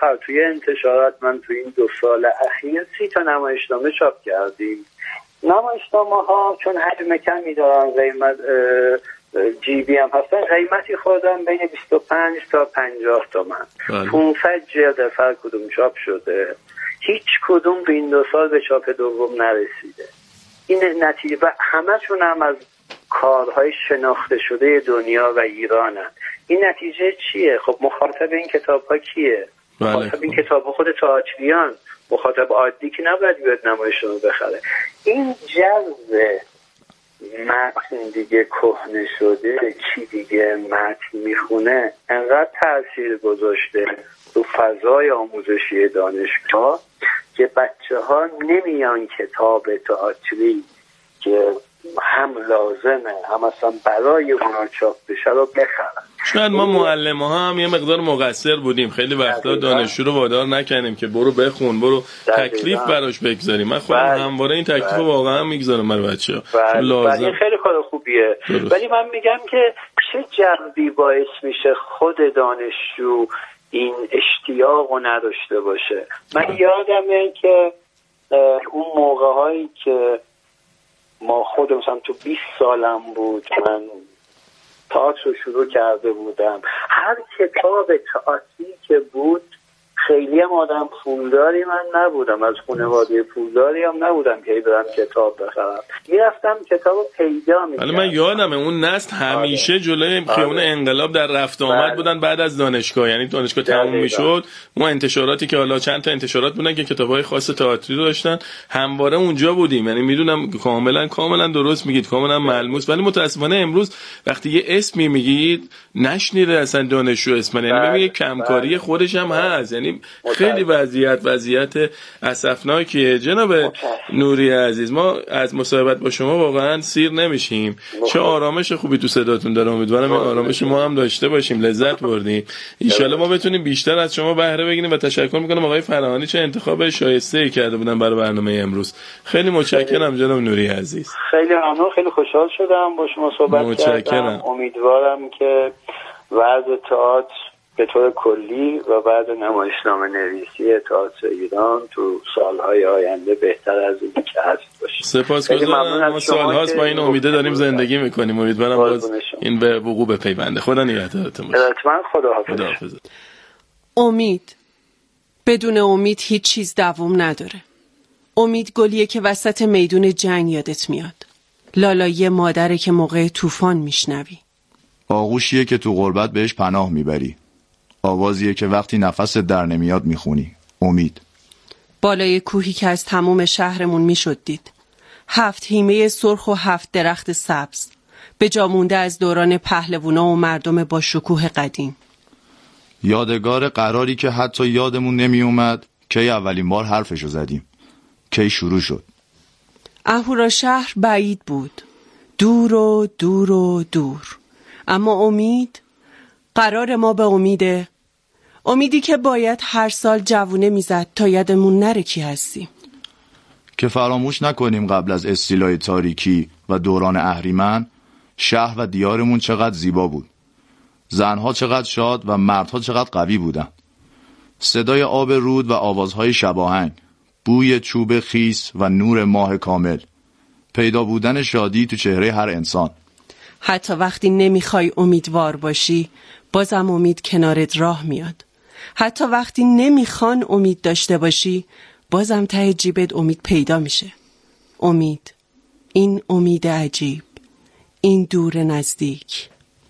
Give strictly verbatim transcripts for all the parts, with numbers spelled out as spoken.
آخر توی انتشارات من توی این دو سال اخیر سی تا نمایشنامه چاپ کردیم. نمایشنامه ها چون حجم کمی دارن، قیمت جیبی هم هستن، قیمتی خوردن بین بیست و پنج تا پنجاه تومن. پانصد جلد هر کدوم چاپ شده، هیچ کدوم به این دو سال به چاپ دوم نرسیده. این نتیجه و همه‌شون هم از کارهای شناخته شده دنیا و ایرانن. این نتیجه چیه؟ خب مخاطب این کتاب‌ها کیه؟ مخاطب این کتاب‌ها خود تئاتریان، مخاطب عادی که نباید بیاد نمایشنامه بخره. این جذب متن دیگه کهنه شده، چی دیگه متن میخونه، انقدر تأثیر گذاشته تو فضای آموزشی دانشگاه که بچه ها نمیان کتاب تئاتری که هم لازمه هم اصلا برای اونا چاپ بشه رو بخرن. شاید ما معلم ها هم یه مقدار مقصر بودیم، خیلی وقتا دانشجو رو وادار نکنیم که برو بخون، برو تکلیف براش بگذاریم. من خودم همواره این تکلیف رو واقعا میگذارم برای بچه‌ها، لازم. این خیلی کار خوبیه، ولی من میگم که چه جنبی باعث میشه خود دانشجو این اشتیاقو نداشته باشه. من یادمه که اون موقع‌هایی که ما خودم مثلا تو بیست سالم بود من تئاتر رو شروع کرده بودم، هر کتاب تئاتری که بود، خیلی هم آدم پولداری من نبودم، از خانواده پولداری هم نبودم که برم کتاب بخرم، میرفتم کتاب رو پیدا میکردم. ولی من یادمه اون نسل همیشه آره. جلوی خیابون آره. انقلاب در رفت آمد بله. بودن بعد از دانشگاه، یعنی دانشگاه تموم میشد ما انتشاراتی که حالا چند تا انتشارات بودن که کتابای خاص تئاتری داشتن همواره اونجا بودیم. یعنی میدونم کاملا کاملا درست میگید، کاملا ملموس. ولی متاسفانه امروز وقتی یه اسمی میگید نشنیده اصلا دانشجو اسم، یعنی میگه کمکاری خودش هم هست. یعنی خیلی وضعیت وضعیت اسفناکیه. جناب نوری عزیز، ما از مصاحبت با شما واقعا سیر نمیشیم. چه آرامش خوبی تو صداتون داره، امیدوارم این آرامش ما هم داشته باشیم، لذت بردیم. ان شاءالله ما بتونیم بیشتر از شما بهره بگیریم و تشکر میکنم آقای فراهانی، چه انتخاب شایسته‌ای کرده بودن برای برنامه امروز. خیلی متشکرم جناب نوری عزیز. خیلی ممنون، خیلی خوشحال شدم با شما صحبت کردم. امیدوارم که وضع تئاتر به طور کلی و بعد نمایشنامه نویسی تئاتر ایران تو سالهای آینده بهتر از این که هست باشه. سپاسگزارم. ما سالهاست با این امیده داریم زندگی میکنیم. امیدوارم باز این به وقوع بپیونده. خدا نگهدارتون باشه. حتما خدا حافظ. امید. بدون امید هیچ چیز دوام نداره. امید گلیه که وسط میدون جنگ یادت میاد. لالایی مادره که موقع طوفان میشنوی. آغوشیه که تو غربت بهش پناه میبری. آوازیه که وقتی نفست در نمیاد میخونی. امید. بالای کوهی که از تموم شهرمون میشد دید. هفت هیمه سرخ و هفت درخت سبز. به جا مونده از دوران پهلوونا و مردم با شکوه قدیم. یادگار قراری که حتی یادمون نمی اومد کی اولین بار حرفشو زدیم. کی شروع شد. اهورا شهر بعید بود. دور و دور و دور. اما امید، قرار ما به امیده. امیدی که باید هر سال جوونه میزد تا یادمون نره کی هستیم. که فراموش نکنیم قبل از استیلای تاریکی و دوران اهریمن شهر و دیارمون چقدر زیبا بود. زنها چقدر شاد و مردها چقدر قوی بودن. صدای آب رود و آوازهای شباهنگ، بوی چوب خیس و نور ماه کامل، پیدا بودن شادی تو چهره هر انسان. حتی وقتی نمیخوای امیدوار باشی بازم امید کنارت راه میاد. حتی وقتی نمیخوان امید داشته باشی بازم ته جیبت امید پیدا میشه. امید، این امید عجیب، این دور نزدیک.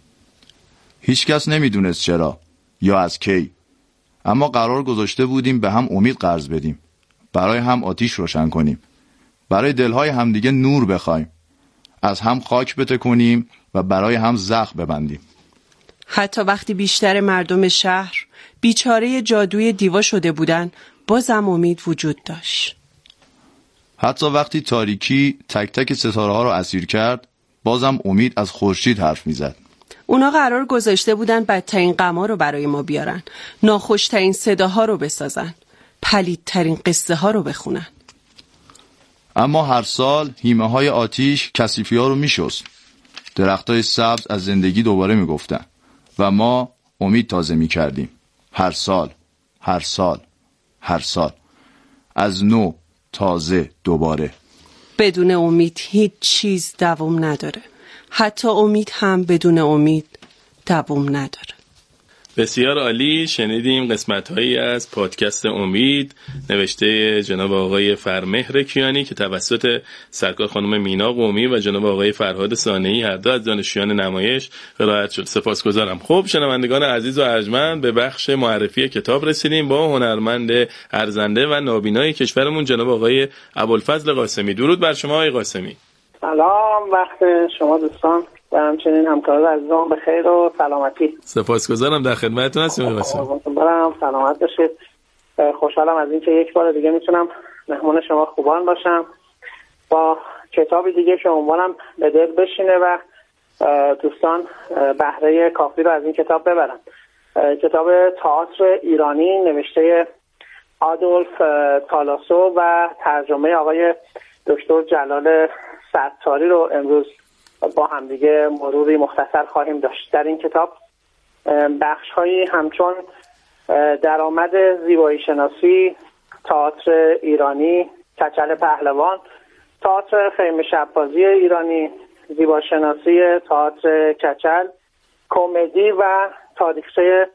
هیچ کس نمیدونست چرا یا از کی، اما قرار گذاشته بودیم به هم امید قرض بدیم، برای هم آتیش روشن کنیم، برای دلهای همدیگه نور بخوایم، از هم خاک بتکنیم و برای هم زخم ببندیم. حتی وقتی بیشتر مردم شهر بیچاره جادوی دیوا شده بودن بازم امید وجود داشت. حتی وقتی تاریکی تک تک ستاره ها رو اسیر کرد بازم امید از خورشید حرف میزد. اونا قرار گذاشته بودن بدترین غما رو برای ما بیارن، ناخوشترین صداها رو بسازن، پلیدترین قصه ها رو بخونن. اما هر سال هیمه های آتیش کثیفی ها رو میشست. درخت های سبز از زندگی دوباره میگفتن و ما امید تازه میکردیم. هر سال، هر سال، هر سال، از نو، تازه، دوباره. بدون امید هیچ چیز دوام نداره. حتی امید هم بدون امید دوام نداره. بسیار عالی. شنیدیم قسمت‌هایی از پادکست امید نوشته جناب آقای فرمهر کیانی که توسط سرکار خانم مینا قومی و جناب آقای فرهاد صانعی هر دو از دانشجویان نمایش قرائت شد. سپاسگزارم. خب شنوندگان عزیز و ارجمند، به بخش معرفی کتاب رسیدیم با هنرمند ارزنده و نابینای کشورمون جناب آقای ابوالفضل قاسمی. درود بر شما آقای قاسمی. سلام، وقت شما دوستان و همچنین همکاران عزیزان به خیر و سلامتی. سپاسگزارم، در خدمتتون هستیم آقای قاسمی. برام سلامت باشید. خوشحالم از اینکه یک بار دیگه میتونم مهمون شما خوبان باشم با کتابی دیگه که عنوانم به دل بشینه و دوستان بهره کافی رو از این کتاب ببرن. کتاب تئاتر ایرانی نوشته آدولف تالاسو و ترجمه آقای دکتر جلال ستاری رو امروز با همدیگه مروری مختصر خواهیم داشت. در این کتاب بخش هایی همچون درآمد زیبایی شناسی، تئاتر ایرانی، کچل پهلوان، تئاتر خیمه شب‌بازی ایرانی، زیباشناسی تئاتر کچل، کمدی و تاریخچه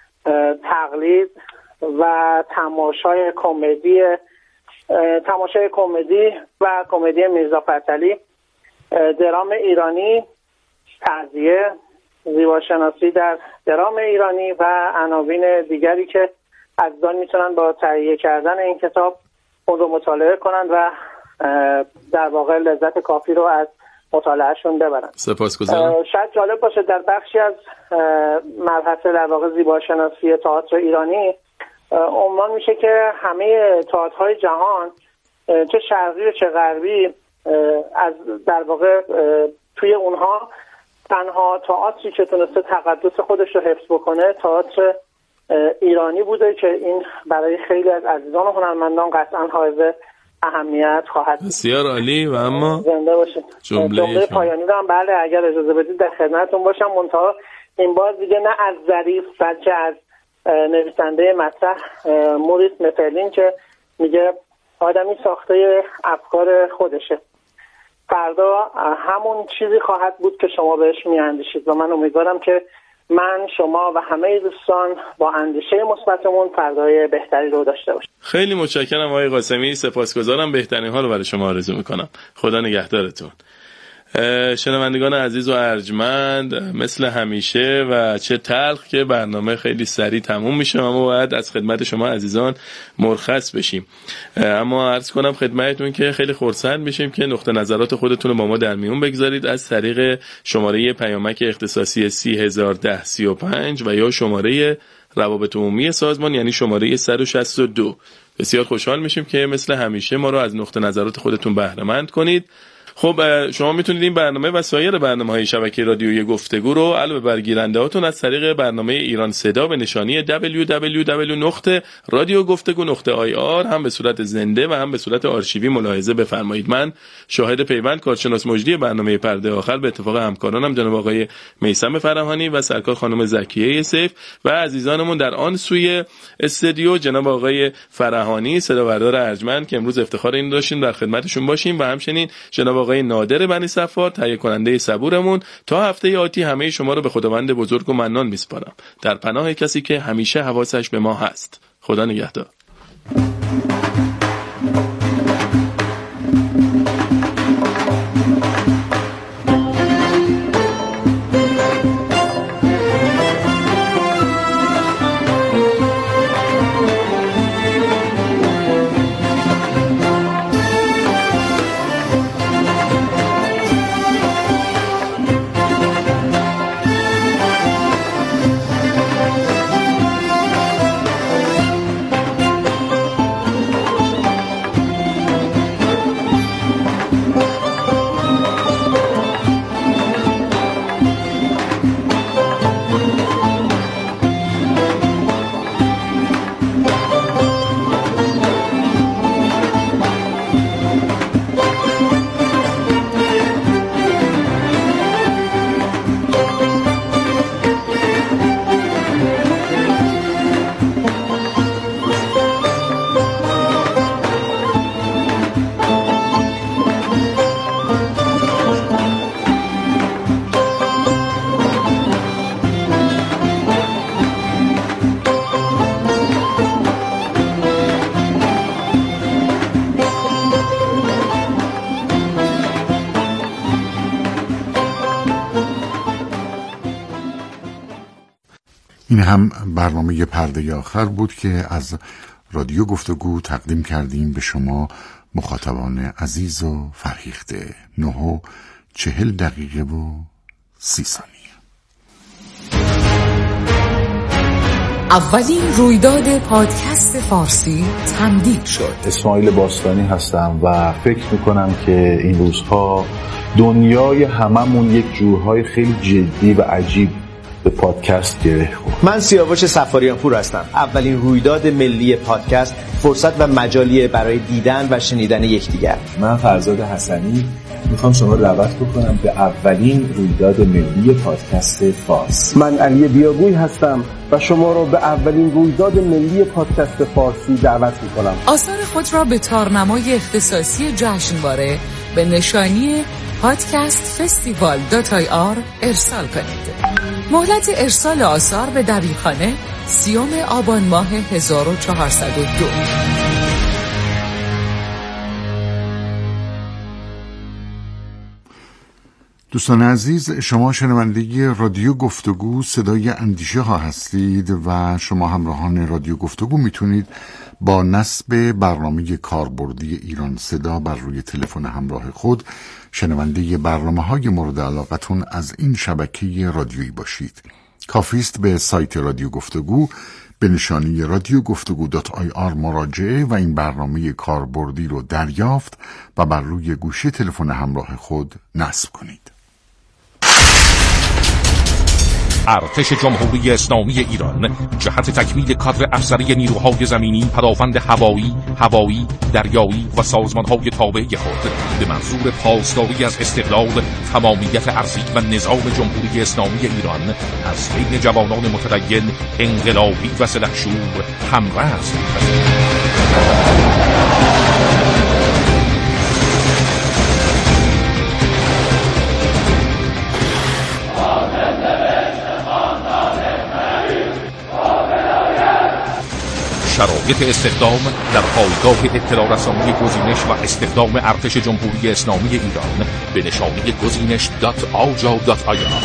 تقلید و تماشای کمدی تماشای کمدی و کمدی میرزا فتحعلی، درام ایرانی، تعزیه، زیباشناسی در درام ایرانی و عناوین دیگری که عزیزان میتونن با تهیه کردن این کتاب اون رو مطالعه کنن و در واقع لذت کافی رو از مطالعهشون ببرن. سپاسگزارم. شاید جالب باشه در بخشی از مبحث در واقع زیباشناسی تئاتر ایرانی عنوان میشه که همه تئاترهای جهان چه شرقی و چه غربی از در واقع توی اونها تنها تئاتری که تونسته تقدس خودش رو حفظ بکنه تئاتر ایرانی بوده که این برای خیلی از عزیزان و هنرمندان قطعا حائز اهمیت خواهد بود. بسیار عالی. و اما زنده باشید. جمله پایانی رو هم بله اگر اجازه بدید در خدمتتون باشم، منتها این بار دیگه نه از ظریف بلکه از نویسنده مطرح موریس مفرلین که میگه آدمی ساخته افکار خودشه. فردا همون چیزی خواهد بود که شما بهش میاندیشید و من امیدوارم که من، شما و همه دوستان با اندیشه مثبتمون فردای بهتری رو داشته باشیم. خیلی متشکرم آقای قاسمی، سپاسگزارم. بهترین ها رو برای شما آرزو میکنم. خدا نگهدارتون. شنوندگان عزیز و ارجمند، مثل همیشه و چه تلخ که برنامه خیلی سریع تموم میشه، اما باید از خدمت شما عزیزان مرخص بشیم. اما عرض کنم خدمتتون که خیلی خرسند میشیم که نقطه نظرات خودتون رو با ما در میون بگذارید از طریق شماره پیامک اختصاصی سی هزار و ده سی و پنج و یا شماره روابط عمومی سازمان یعنی شماره صد و شصت و دو. بسیار خوشحال میشیم که مثل همیشه ما رو از نقطه نظرات خودتون بهره مند کنید. خب شما میتونید این برنامه و سایر برنامه‌های شبکه رادیویی گفتگو رو علاوه بر گیرنده‌هاتون از طریق برنامه ایران صدا به نشانی دبلیو دبلیو دبلیو نقطه رادیو گفتگو نقطه آی آر هم به صورت زنده و هم به صورت آرشیوی ملاحظه بفرمایید. من شاهد پیوند کارشناس مجری برنامه پرده آخر به اتفاق همکارانم جناب آقای میثم فرهانی و سرکار خانم زکیه سیف و عزیزانمون در آن سوی استودیو جناب آقای فرهانی صداوردار ارجمند که امروز افتخار این داشتیم در خدمتشون باشیم و همچنین جناب آقای نادر بنی صفار تهیه کننده صبورمون. تا هفته آتی همه شما رو به خداوند بزرگ و منان میسپارم در پناه کسی که همیشه حواسش به ما هست. خدا نگهدار. هم برنامه پرده آخر بود که از رادیو گفتگو تقدیم کردیم به شما مخاطبان عزیز و فرهیخته. نه و چهل دقیقه و سی ثانیه. اولین رویداد پادکست فارسی تمدید شد. اسماعیل باستانی هستم و فکر میکنم که این روزها دنیای هممون یک جورهای خیلی جدی و عجیب به پادکست گره خورد. من سیاوش سفاریان پور هستم. اولین رویداد ملی پادکست فرصت و مجالیه برای دیدن و شنیدن یکدیگر. من فرزاد حسنی میخوام شما رو دعوت بکنم به اولین رویداد ملی پادکست فارسی. من علی بیابوی هستم و شما رو به اولین رویداد ملی پادکست فارسی دعوت میکنم. آثار خود را به تارنمای اختصاصی جشنواره به نشانی پادکست فستیوال دات آی آر ارسال کنید. مهلت ارسال آثار به دبیرخانه سیوم آبان ماه هزار و چهارصد و دو. دوستان عزیز، شما شنونده رادیو گفتگو صدای اندیشه ها هستید و شما همراهان رادیو گفتگو میتونید با نصب برنامه کاربردی ایران صدا بر روی تلفن همراه خود شنونده برنامه های مورد علاقتون از این شبکه رادیویی باشید. کافی است به سایت رادیو گفتگو به نشانی رادیو گفتگو دات آی آر مراجعه و این برنامه کاربردی رو دریافت و بر روی گوشی تلفن همراه خود نصب کنید. ارتش جمهوری اسلامی ایران جهت تکمیل کادر افسری نیروهای زمینی، پدافند هوایی، هوایی، دریایی و سازمانهای تابع خود به منظور پاسداری از استقلال، تمامیت ارضی و نظام جمهوری اسلامی ایران از بین جوانان متدین، انقلابی و سلحشور همرأس می‌پذیرد. شرایط استخدام در پایگاه اطلاع رسانی گزینش و استخدام ارتش جمهوری اسلامی ایران به نشانی گزینش دات آجا دات آی آر.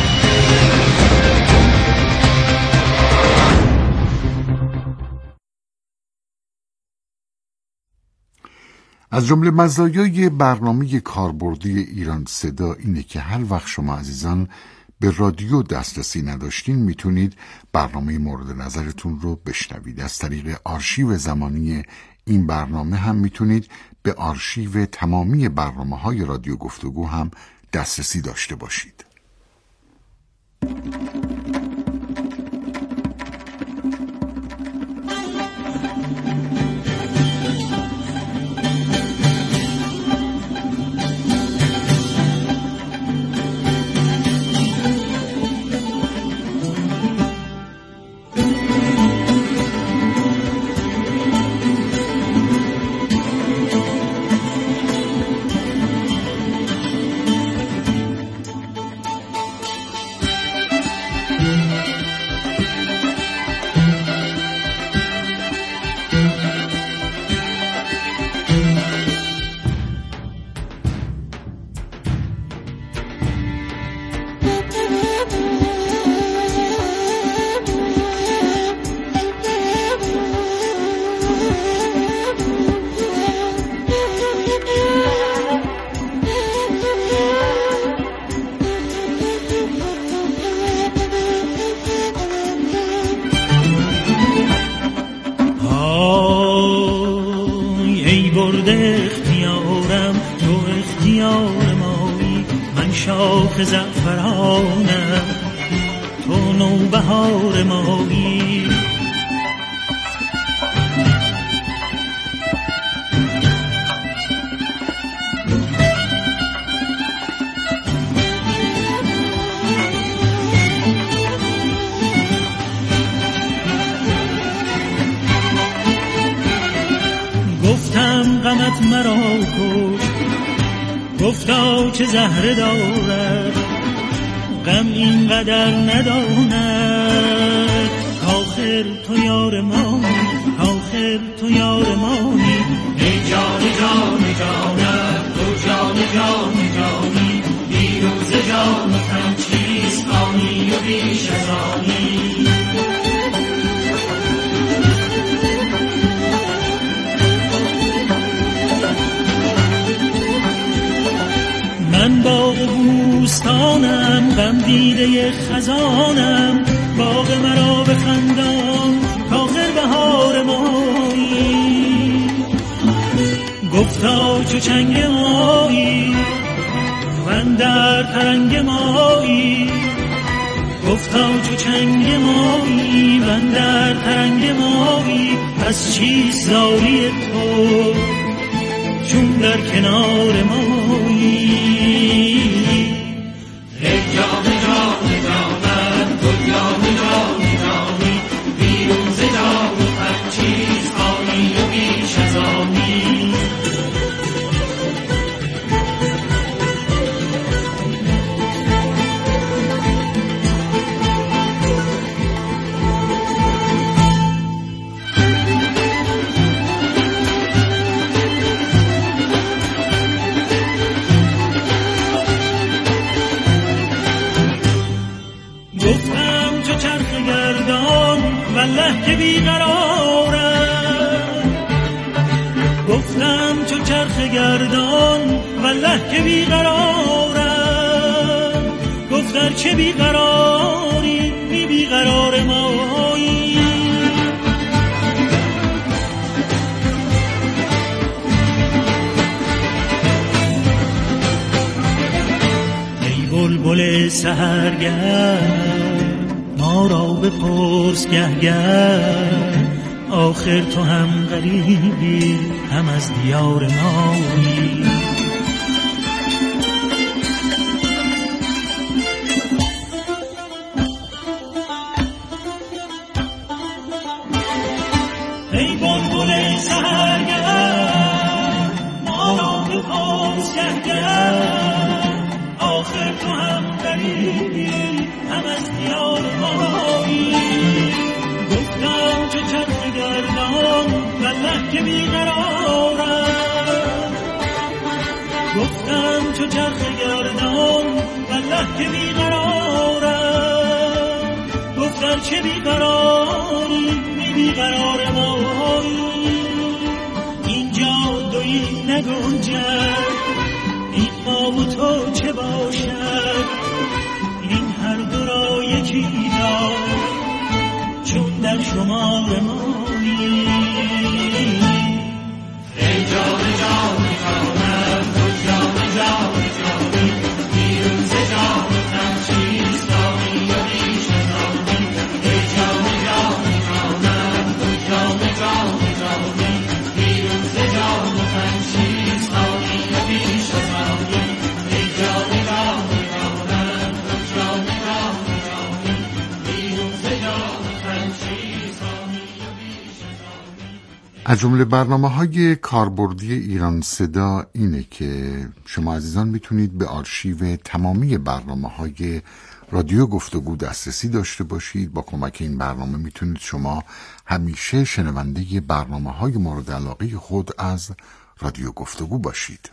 از جمله مزایای برنامه کاربردی ایران صدا اینه که هر وقت شما عزیزان به رادیو دسترسی نداشتین میتونید برنامه مورد نظرتون رو بشنوید. از طریق آرشیو زمانی این برنامه هم میتونید به آرشیو تمامی برنامه‌های رادیو گفتگو هم دسترسی داشته باشید. گفتا چه زهره دارد غم اینقدر نداند، آخر تو یار مانی، آخر تو یار مانی، ای جان جان جانم تو جان جان جانی، دیروز جان و تن چیست آنی و بیش از آنی. من باغ بوستانم، غم دیده خزانم، باغ مرا بخندان کاخر بهار مایی. گفتا چو چنگ مایی من در ترنگ مایی، گفتا چو چنگ مایی من در ترنگ مایی. پس چیست زاری تو چون در کنار مایی؟ ای جان جان جانم گل جان جان جانی، بیرون ز جان هر چیز آنی و بیش از آنی. والله که بیقرارم، گفتم چو چرخ گردان والله که بیقرارم. گفتر چه بیقراری بی بیقرار مایی. ای بلبل سحرگرد ما را بپرس گه گه، آخر تو هم غریبی هم از دیار مایی. ای بلبل سحرگرد ما را بپرس گه گه، آخر تو هم غریبی هم از دیار مایی. گفتم چو چرخ گردان والله که بیقرارم، گفتم چو چرخ گردان والله که بیقرارم. گفتم چه بیقراری بی بیقرار مایی. اینجا دویی نگنجد، این ما و تو چه باشد، این هر دو را یکی دار چون در شمار مایی. ای جان جان جانم تو جان جان جانی، بیرون ز جان هم چیز دانی و بیش از آنی. ای جان جان جانم تو جان جان جانی، بیرون ز جان هم چیز دانی و بیش از آنی. ای جان جان جانم تو جان جان جانی، بیرون ز جان هم چیز دانی و بیش از آنی. از جمله برنامه‌های کاربردی ایران صدا اینه که شما عزیزان میتونید به آرشیو تمامی برنامه‌های رادیو گفتگو دسترسی داشته باشید. با کمک این برنامه میتونید شما همیشه شنونده برنامه‌های مورد علاقه خود از رادیو گفتگو باشید.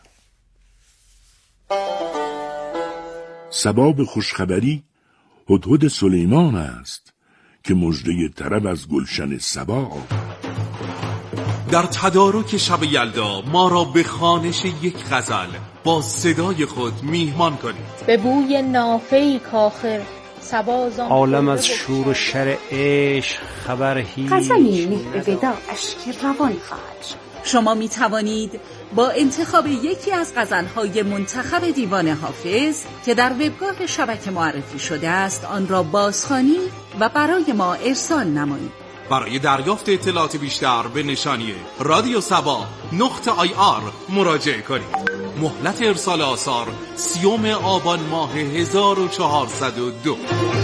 سباب خوشخبری هدهد سلیمان است که مژده طرب از گلشن سبا. در تدارک شب یلدا ما را به خوانش یک غزل با صدای خود میهمان کنید. به بوی نافه‌ای کاخر سبازان عالم از شور و شر عشق خبر هیچ. غزلی نه به وداعش که روان خواهد شد. شما می توانید با انتخاب یکی از غزل‌های منتخب دیوان حافظ که در وبگاه شبکه معرفی شده است آن را بازخوانی و برای ما ارسال نمایید. برای دریافت اطلاعات بیشتر به نشانی رادیو سبا نقطه آی آر مراجعه کنید. مهلت ارسال آثار سیوم آبان ماه هزار و چهارصد و دو.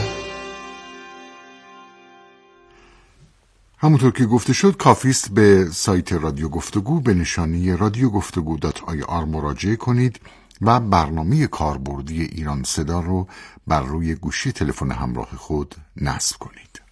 همونطور که گفته شد کافیست به سایت رادیو گفتگو به نشانی رادیو گفتگو دات آی آر مراجعه کنید و برنامه کاربردی ایران صدا رو بر روی گوشی تلفن همراه خود نصب کنید.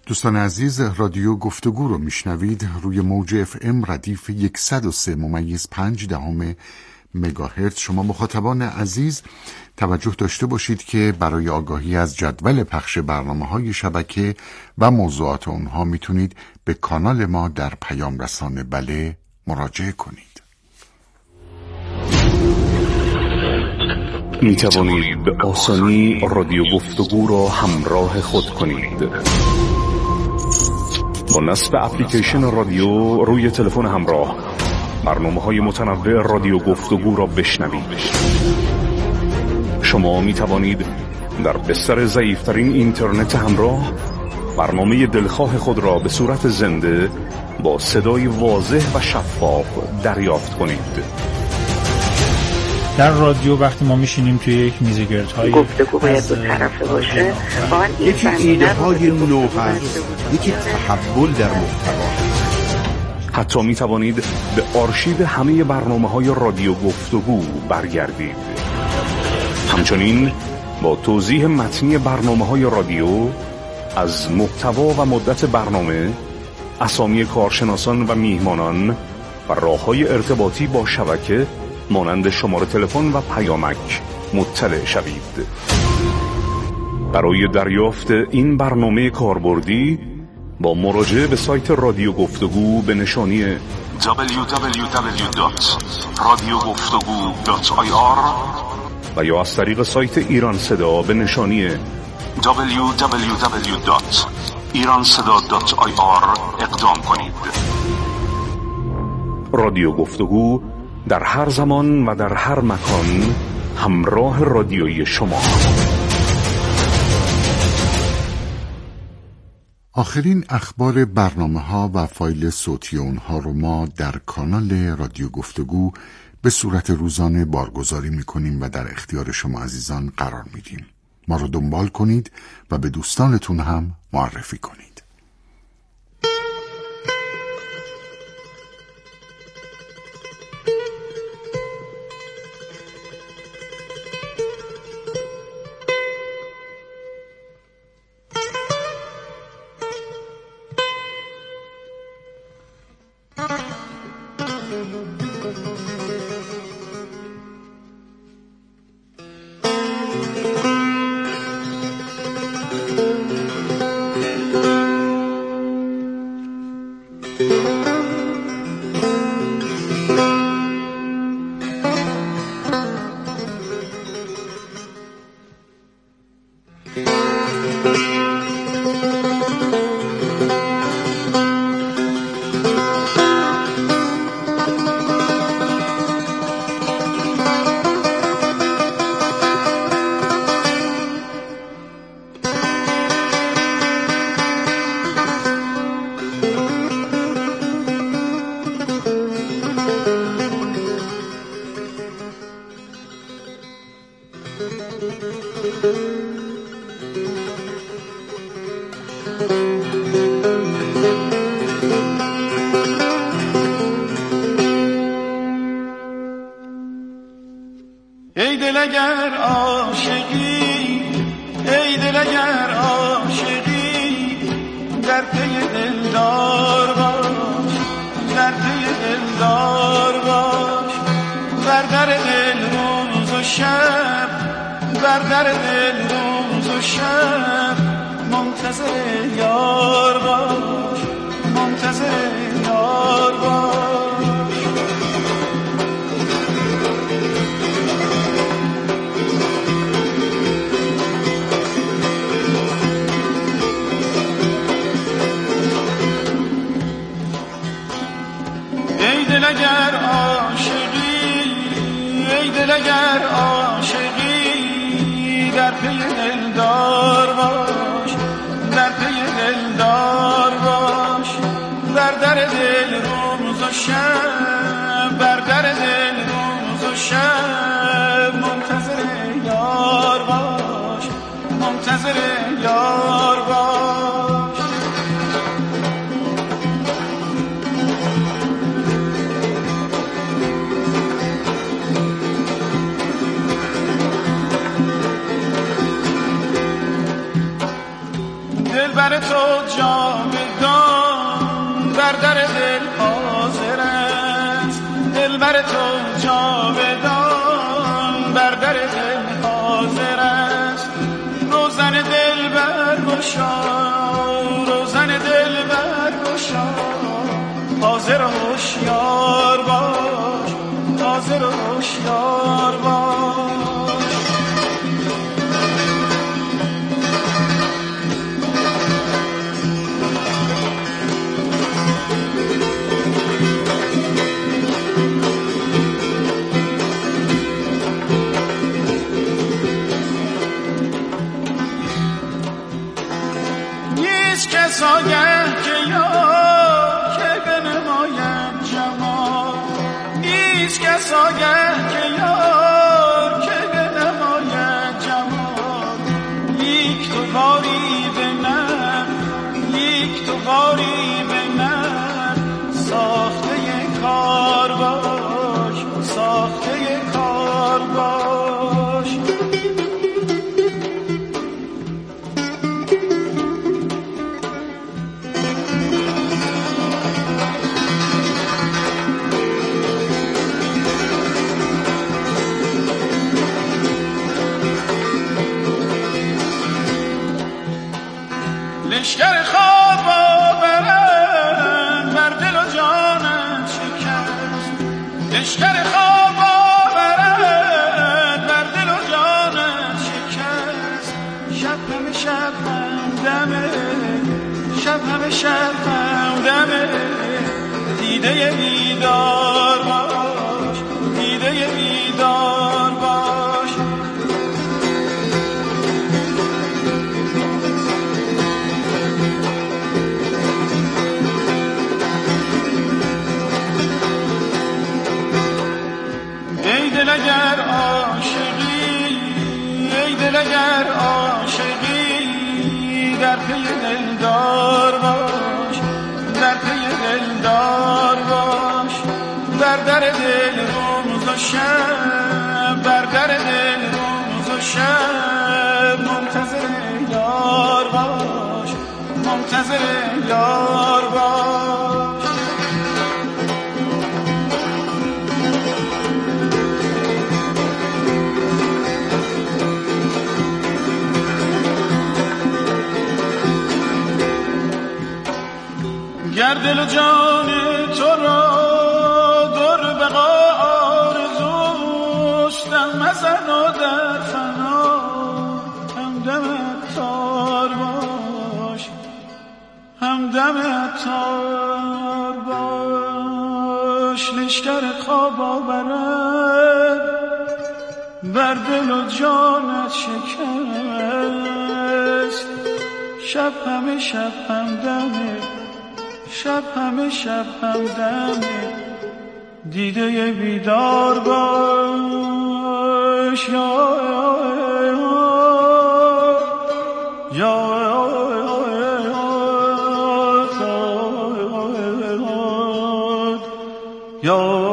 دوستان عزیز، رادیو گفتگو رو میشنوید روی موج اف ام ردیف صد و سه ممیز پنج دهم مگاهرتز. شما مخاطبان عزیز توجه داشته باشید که برای آگاهی از جدول پخش برنامه‌های شبکه و موضوعات اونها میتونید به کانال ما در پیام رسان بله مراجعه کنید. می توانید به آسانی رادیو گفتگو را همراه خود کنید. با نصب اپلیکیشن رادیو روی تلفن همراه برنامه‌های متنوع رادیو گفتگو را بشنوید. شما می توانید در بستر ضعیف‌ترین اینترنت همراه برنامه دلخواه خود را به صورت زنده با صدای واضح و شفاف دریافت کنید. در رادیو وقتی ما میشینیم توی یک میز گردهای گفتگو باید دو طرفه باشه، یکی ایده های نو هست، یکی تحول در محتوا. حتی می توانید به آرشیو همه برنامه‌های رادیو گفتگو برگردید. همچنین با توضیح متنی برنامه‌های رادیو از محتوا و مدت برنامه، اسامی کارشناسان و میهمانان و راه‌های ارتباطی با شبکه مانند شماره تلفن و پیامک مطلع شوید. برای دریافت این برنامه کاربردی با مراجعه به سایت رادیو گفتگو به نشانی دبلیو دبلیو دبلیو دات رادیو گفتگو دات آی آر و یا از طریق سایت ایران صدا به نشانی دبلیو دبلیو دبلیو دات ایران صدا دات آی آر اقدام کنید. رادیو گفتگو در هر زمان و در هر مکان همراه رادیویی شما. آخرین اخبار برنامه ها و فایل صوتی اونها رو ما در کانال رادیو گفتگو به صورت روزانه بارگذاری میکنیم و در اختیار شما عزیزان قرار میدیم. ما رو دنبال کنید و به دوستانتون هم معرفی کنید. ای دل اگر عاشقی، ای دل اگر عاشقی، در پی دلدار باش، در پی دلدار باش، بر در دل روز و شب، بر در دل روز و شب، منتظر یار باش، منتظر یار باش. ای دل اگر عاشقی، ای دل اگر عاشقی، در پی دلدار باش، در پی دلدار باش، بر در دل روز و شب، بر در دل روز و شب، منتظر یار باش، منتظر یار باش. دل دلبر تو جاودان بر در دل حاضر است، دلبر تو جاودان بر در دل حاضر است. روزن دل برگشا، روزن دل برگشا، حاضر و هوشیار باش، حاضر و هوشیار باش. آگه که یار که بنماید جمال، هیچ کس آگه که یار که بنماید جمال. یک تو باری بنم، یک تو باری بنم، ساخته کار باش، ساخته کار باش. لشکر خواب آورند بر دل و جانت شکست، لشکر خواب آورند بر دل و جانت شکست. شب همه شب همدمه، شب همه شب همدمه، دیده بیدار باش، دیده بیدار باش. ای دل اگر عاشقی، ای دل اگر عاشقی، در پی دلدار باش، در پی دلدار باش. بر در دل روز و شب، بر در دل روز و شب، منتظر یار باش، منتظر یار باش. گر دل و جان تو را در بقا آرزوست، دم مزن و در فنا همدم عطار باش، همدم عطار باش. لشکر خواب آورد بر دل و جانت شکست، شب همه شب همدمه، شب همه شب همدمه، دیده بیدار باش. یا یا یا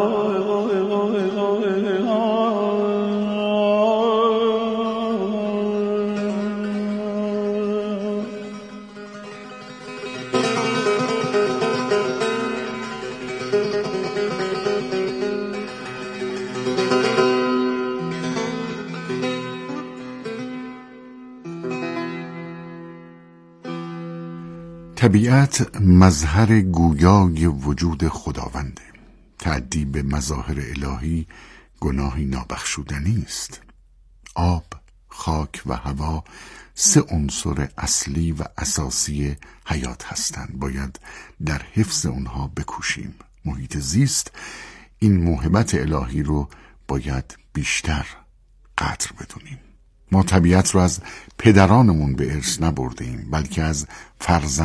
طبیعت مظهر گویای وجود خداونده. تعدی به مظاهر الهی گناهی نابخشودنی است. آب، خاک و هوا سه عنصر اصلی و اساسی حیات هستند. باید در حفظ اونها بکوشیم. محیط زیست این موهبت الهی رو باید بیشتر قدر بدونیم. ما طبیعت رو از پدرانمون به ارث نبردیم، بلکه از فرزند